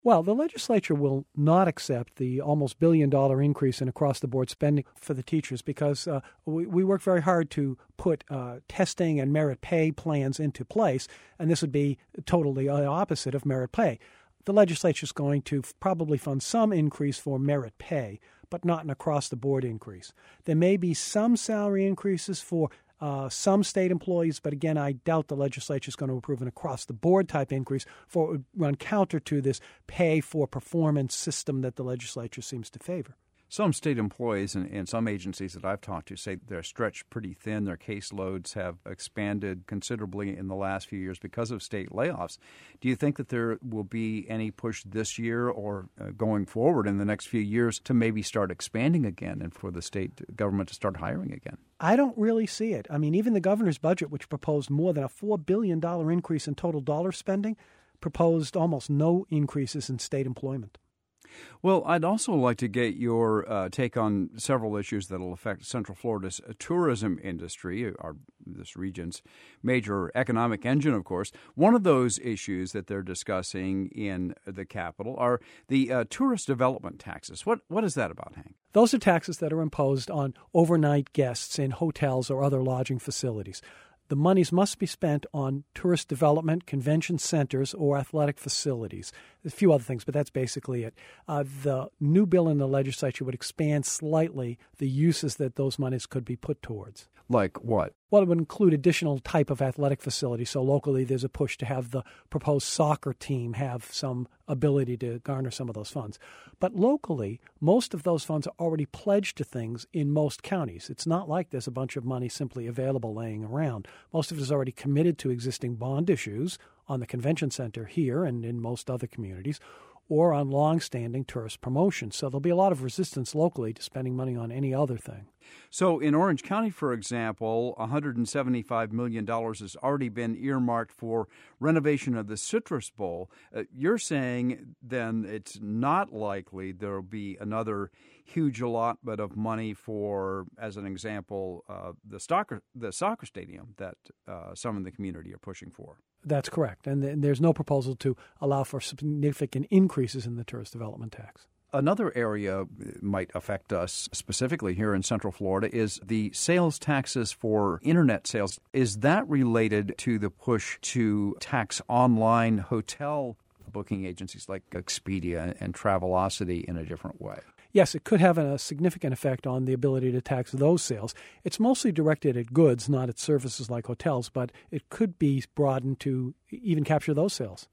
Well, the legislature will not accept the almost $1 billion increase in across-the-board spending for the teachers because we work very hard to put testing and merit pay plans into place, and this would be totally the opposite of merit pay. The legislature is going to probably fund some increase for merit pay, but not an across-the-board increase. There may be some salary increases for some state employees, but again, I doubt the legislature is going to approve an across-the-board type increase for it would run counter to this pay-for-performance system that the legislature seems to favor. Some state employees and some agencies that I've talked to say they're stretched pretty thin. Their caseloads have expanded considerably in the last few years because of state layoffs. Do you think that there will be any push this year or going forward in the next few years to maybe start expanding again and for the state government to start hiring again? I don't really see it. I mean, even the governor's budget, which proposed more than a $4 billion increase in total dollar spending, proposed almost no increases in state employment. Well, I'd also like to get your take on several issues that will affect Central Florida's tourism industry, this region's major economic engine, of course. One of those issues that they're discussing in the capital are the tourist development taxes. What is that about, Hank? Those are taxes that are imposed on overnight guests in hotels or other lodging facilities. The monies must be spent on tourist development, convention centers, or athletic facilities. There's a few other things, but that's basically it. The new bill in the legislature would expand slightly the uses that those monies could be put towards. Like what? Well, it would include additional type of athletic facilities. So locally, there's a push to have the proposed soccer team have some ability to garner some of those funds. But locally, most of those funds are already pledged to things in most counties. It's not like there's a bunch of money simply available laying around. Most of it is already committed to existing bond issues on the convention center here and in most other communities, or on long-standing tourist promotion. So there'll be a lot of resistance locally to spending money on any other thing. So in Orange County, for example, $175 million has already been earmarked for renovation of the Citrus Bowl. You're saying then it's not likely there will be another huge allotment of money for, as an example, the soccer stadium that some in the community are pushing for. That's correct. And there's no proposal to allow for significant increases in the tourist development tax. Another area might affect us specifically here in Central Florida is the sales taxes for Internet sales. Is that related to the push to tax online hotel booking agencies like Expedia and Travelocity in a different way? Yes, it could have a significant effect on the ability to tax those sales. It's mostly directed at goods, not at services like hotels, but it could be broadened to even capture those sales.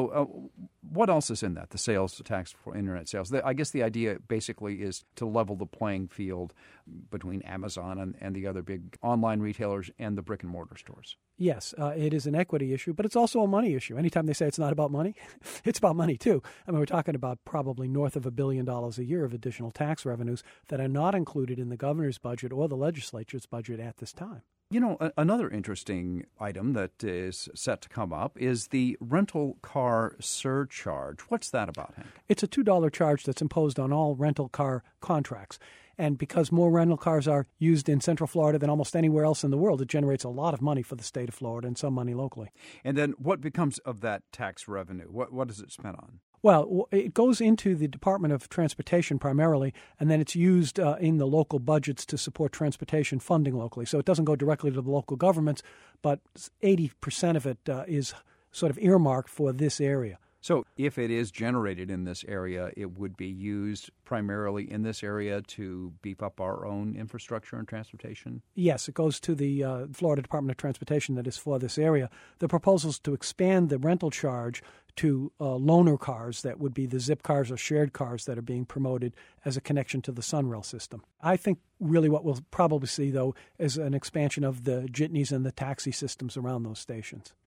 So what else is in that, the sales tax for Internet sales? I guess the idea basically is to level the playing field between Amazon and the other big online retailers and the brick-and-mortar stores. Yes, it is an equity issue, but it's also a money issue. Anytime they say it's not about money, it's about money too. I mean, we're talking about probably north of $1 billion a year of additional tax revenues that are not included in the governor's budget or the legislature's budget at this time. You know, another interesting item that is set to come up is the rental car surcharge. What's that about, Hank? It's a $2 charge that's imposed on all rental car contracts. And because more rental cars are used in Central Florida than almost anywhere else in the world, it generates a lot of money for the state of Florida and some money locally. And then what becomes of that tax revenue? What is it spent on? Well, it goes into the Department of Transportation primarily, and then it's used in the local budgets to support transportation funding locally. So it doesn't go directly to the local governments, but 80% of it is sort of earmarked for this area. So if it is generated in this area, it would be used primarily in this area to beef up our own infrastructure and transportation? Yes, it goes to the Florida Department of Transportation that is for this area. The proposal is to expand the rental charge to loaner cars that would be the zip cars or shared cars that are being promoted as a connection to the Sunrail system. I think really what we'll probably see, though, is an expansion of the jitneys and the taxi systems around those stations.